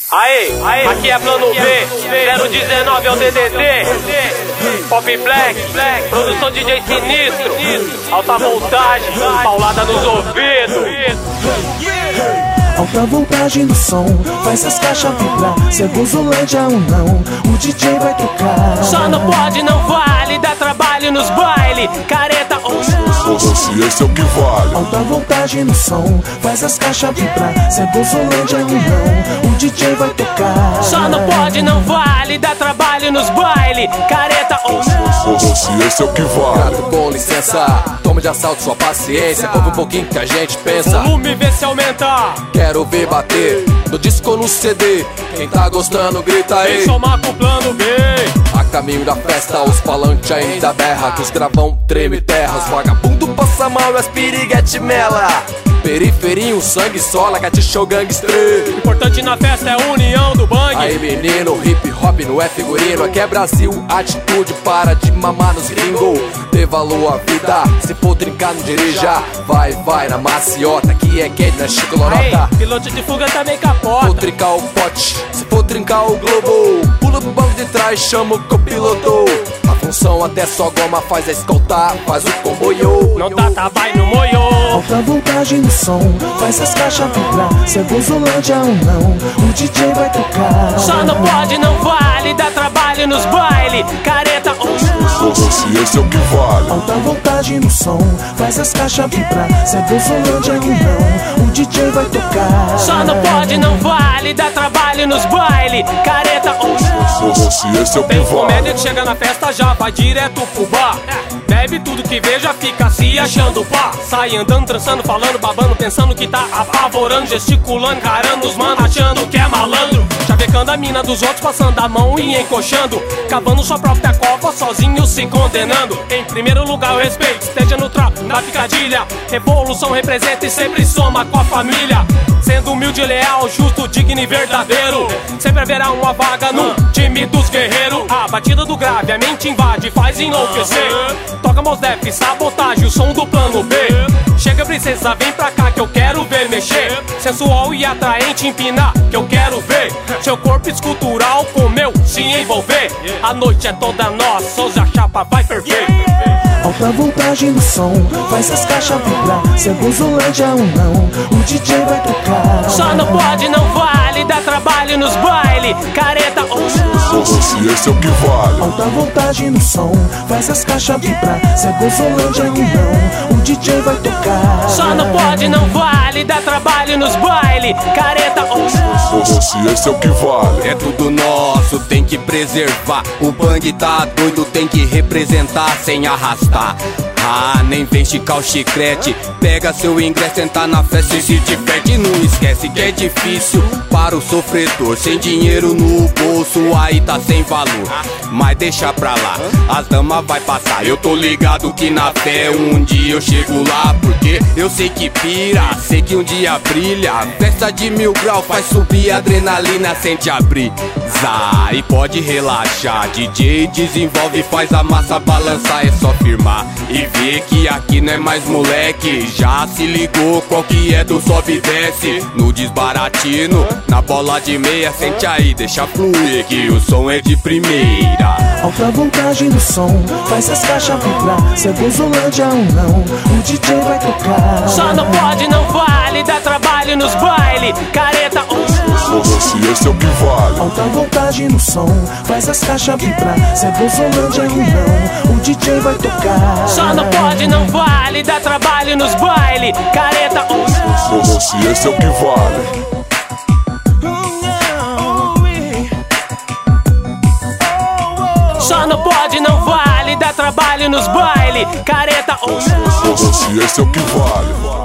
Aê, aqui é Plano B, 019 é o DDD, Pop Black, produção DJ Sinistro, alta voltagem, paulada nos ouvidos. Alta voltagem do som, faz as caixas vibrar. Se é Gozolândia ou não, o DJ vai tocar. Só não pode, não vale, dá trabalho nos baile. Careta ou se esse é o que vale. Alta voltagem no som, faz as caixas vibrar. Se é Gozolândia ou não, o DJ vai tocar. Só não pode, não vale, dá trabalho nos baile. Careta ou se esse é o que vale. Gato, com licença, toma de assalto sua paciência. Ouve um pouquinho que a gente pensa. Volume vê se aumenta. Quero ver bater no disco ou no CD. Quem tá gostando grita aí. Vem somar com o Plano B. A caminho da festa, os falantes ainda berra. Que os gravão treme terra. Os vagabundo passa mal e as piriguete mela. Periferia, sangue sola, cat show gangster. Importante na festa é a união do bang. Aí menino, hip hop não é figurino. Aqui é Brasil, atitude, para de mamar nos gringos. Dê valor à vida, se for trincar não dirija. Vai na maciota, que é quente na Chico Lorota. Piloto de fuga também capota. For trincar o pote, se for trincar o globo. Pula pro banco de trás, chama o copiloto. A função até só goma faz a escoltar, faz o comboio. Não tá, vai no moio. Alta voltagem no som, faz as caixas vibrar. Se é Gozolândia ou não, o DJ vai tocar. Só não pode, não vale, dá trabalho nos baile. Careta ou se esse é o que vale. Alta voltagem no som, faz as caixas vibrar. Se é Gozolândia ou não, o DJ vai tocar. Só não pode, não vale, dá trabalho nos baile. Careta ou se esse é o que tem vale. comédia que chega na festa já vai direto pro bar. Bebe tudo que vê, já fica se achando pá. Sai andando, trançando, falando, babando, pensando que tá apavorando, gesticulando, encarando os manos, achando que é malandro. Chavecando a mina dos outros, passando a mão e encoxando. Cavando sua própria cova, sozinho se condenando. Em primeiro lugar o respeito, esteja no trap, na picadilha. Revolução representa e sempre soma com a família. Sendo humilde, leal, justo, digno e verdadeiro. Sempre haverá uma vaga no time dos guerreiros. A batida do grave, a mente invade, faz enlouquecer. Toca Mos Def, sabotagem, o som do Plano B. Chega princesa, vem pra cá que eu quero ver mexer. Sensual e atraente, empinar que eu quero ver. Seu corpo escultural com meu se envolver. A noite é toda nossa, hoje a chapa vai ferver. Alta voltagem no som, faz as caixas vibrar. Se é Gozolândia ou não, o DJ vai tocar. Só não pode, não vale, dá trabalho nos baile. Careta ou se esse é o que vale. Alta voltagem no som, faz as caixas vibrar. Se é Gozolândia ou não, o DJ vai tocar. Só não pode, não vale, dá trabalho nos baile. Careta ou se esse é o que vale. É tudo nosso, tem que preservar. O bang tá doido, tem que representar sem arrastar. Nem vem esticar o chiclete. Pega seu ingresso, entra na festa e se diverte. Não esquece que é difícil para o sofredor. Sem dinheiro no bolso, aí tá sem valor. Mas deixa pra lá, as damas vai passar. Eu tô ligado que na fé um dia eu chego lá. Porque eu sei que pira, sei que um dia brilha. Festa de 1000 graus faz subir a adrenalina, sente a brisa. E pode relaxar, DJ desenvolve, faz a massa balançar. É só firmar e ver que aqui não é mais moleque. Já se ligou qual que é do sobe e desce. No desbaratino, na bola de meia, sente aí, deixa fluir que o som é de primeira. Alta voltagem no som, faz as caixas vibrar. Se é Gozolândia ou não, o DJ vai tocar. Só não pode, não vale, dá trabalho nos baile. Careta ou se esse é o que vale. Alta voltagem no som, faz as caixas vibrar. Se é Gozolândia ou não, o DJ vai tocar. Só não pode, não vale, dá trabalho nos baile. Careta ou se esse é o que vale. Só não pode, não vale, dá trabalho nos baile. Careta ou se esse é o que vale.